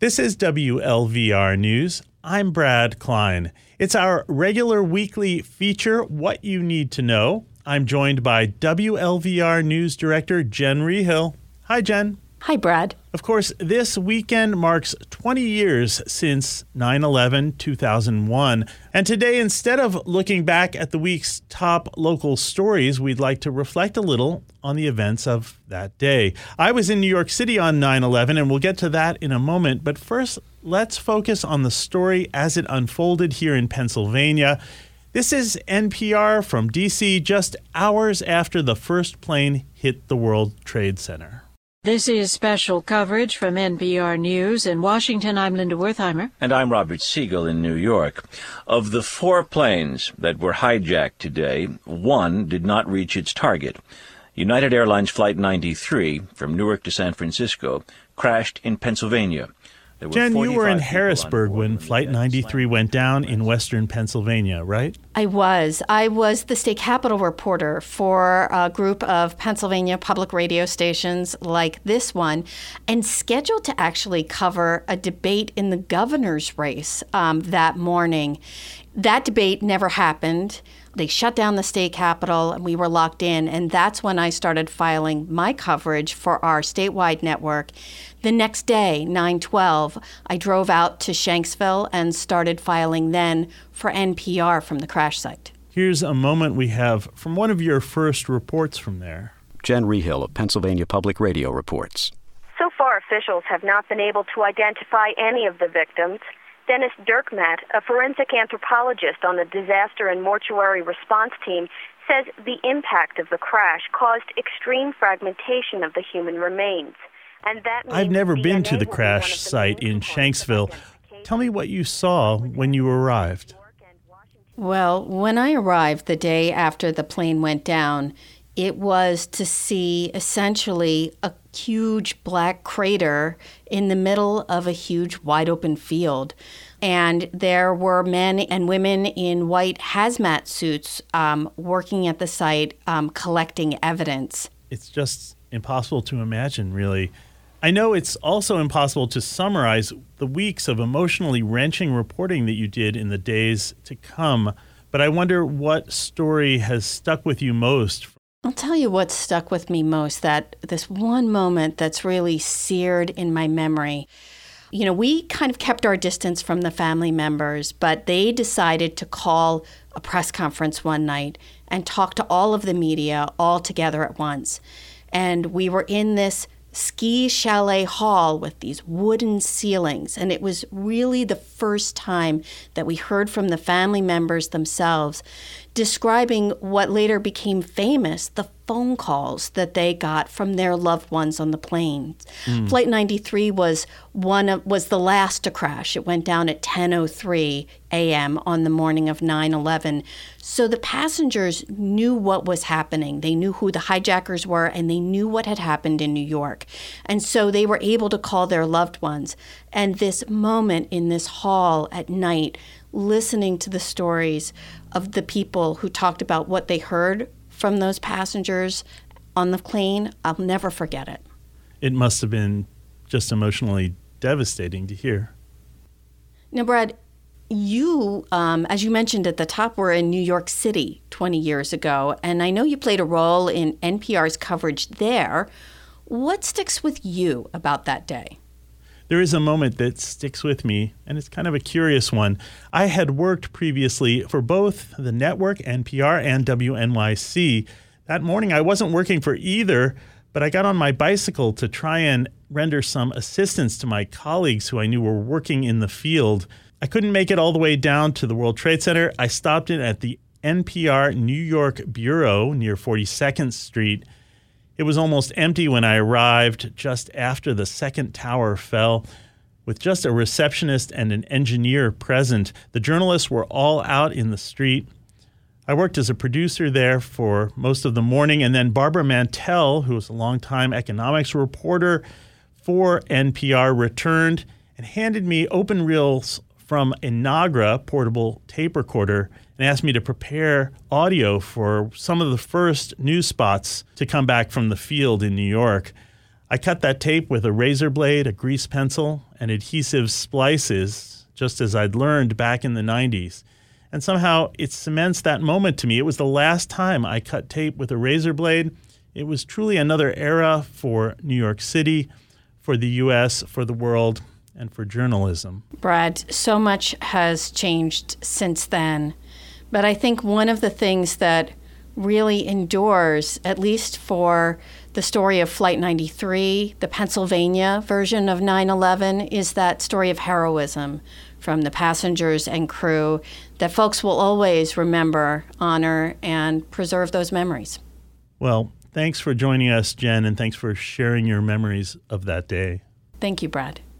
This is WLVR News. I'm Brad Klein. It's our regular weekly feature, What You Need to Know. I'm joined by WLVR News Director Jen Rehill. Hi, Jen. Hi, Brad. Of course, this weekend marks 20 years since 9/11/2001. And today, instead of looking back at the week's top local stories, we'd like to reflect a little on the events of that day. I was in New York City on 9/11, and we'll get to that in a moment. But first, let's focus on the story as it unfolded here in Pennsylvania. This is NPR from D.C. just hours after the first plane hit the World Trade Center. This is special coverage from NPR News. In Washington, I'm Linda Wertheimer. And I'm Robert Siegel in New York. Of the 4 planes that were hijacked today, 1 did not reach its target. United Airlines Flight 93 from Newark to San Francisco crashed in Pennsylvania. Jen, you were in Harrisburg when Flight 93 went down in western Pennsylvania, right? I was. I was the state capitol reporter for a group of Pennsylvania public radio stations like this one, and scheduled to actually cover a debate in the governor's race that morning. That debate never happened. They shut down the state capitol, and we were locked in, and that's when I started filing my coverage for our statewide network. The next day, 9/12, I drove out to Shanksville and started filing then for NPR from the crash site. Here's a moment we have from one of your first reports from there. Jen Rehill of Pennsylvania Public Radio reports. So far, officials have not been able to identify any of the victims. Dennis Dirkmaat, a forensic anthropologist on the disaster and mortuary response team, says the impact of the crash caused extreme fragmentation of the human remains. And that means I've never been to the DNA crash site in Shanksville. Tell me what you saw when you arrived. Well, when I arrived the day after the plane went down, it was to see essentially a huge black crater in the middle of a huge wide open field. And there were men and women in white hazmat suits working at the site, collecting evidence. It's just impossible to imagine, really. I know it's also impossible to summarize the weeks of emotionally wrenching reporting that you did in the days to come, but I wonder what story has stuck with you most. I'll tell you what stuck with me most, that this one moment that's really seared in my memory. You know, we kind of kept our distance from the family members, but they decided to call a press conference one night and talk to all of the media all together at once. And we were in this ski chalet hall with these wooden ceilings. And it was really the first time that we heard from the family members themselves describing what later became famous, the phone calls that they got from their loved ones on the plane. Flight 93 was the last to crash. It went down at 10:03 a.m. on the morning of 9/11. So the passengers knew what was happening. They knew who the hijackers were, and they knew what had happened in New York. And so they were able to call their loved ones. And this moment in this hall at night, listening to the stories of the people who talked about what they heard from those passengers on the plane, I'll never forget it. It must have been just emotionally devastating to hear. Now, Brad, you, as you mentioned at the top, were in New York City 20 years ago, and I know you played a role in NPR's coverage there. What sticks with you about that day? There is a moment that sticks with me, and it's kind of a curious one. I had worked previously for both the network, NPR, and WNYC. That morning, I wasn't working for either, but I got on my bicycle to try and render some assistance to my colleagues who I knew were working in the field. I couldn't make it all the way down to the World Trade Center. I stopped in at the NPR New York Bureau near 42nd Street. It was almost empty when I arrived just after the second tower fell. With just a receptionist and an engineer present, the journalists were all out in the street. I worked as a producer there for most of the morning, and then Barbara Mantell, who was a longtime economics reporter for NPR, returned and handed me open reels from a Nagra portable tape recorder and asked me to prepare audio for some of the first news spots to come back from the field in New York. I cut that tape with a razor blade, a grease pencil, and adhesive splices, just as I'd learned back in the 90s. And somehow it cements that moment to me. It was the last time I cut tape with a razor blade. It was truly another era for New York City, for the U.S., for the world, and for journalism. Brad, so much has changed since then. But I think one of the things that really endures, at least for the story of Flight 93, the Pennsylvania version of 9/11, is that story of heroism from the passengers and crew that folks will always remember, honor, and preserve those memories. Well, thanks for joining us, Jen, and thanks for sharing your memories of that day. Thank you, Brad.